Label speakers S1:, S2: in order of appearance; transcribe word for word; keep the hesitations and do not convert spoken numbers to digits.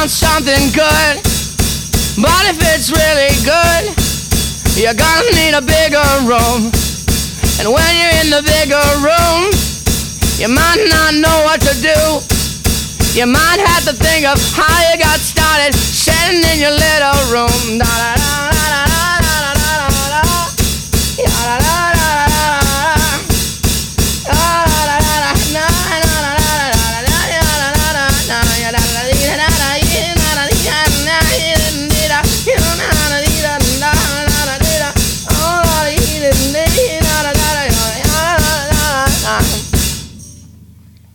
S1: want something good, but if it's really good, you're gonna need a bigger room. And when you're in the bigger room, you might not know what to do. You might have to think of how you got started.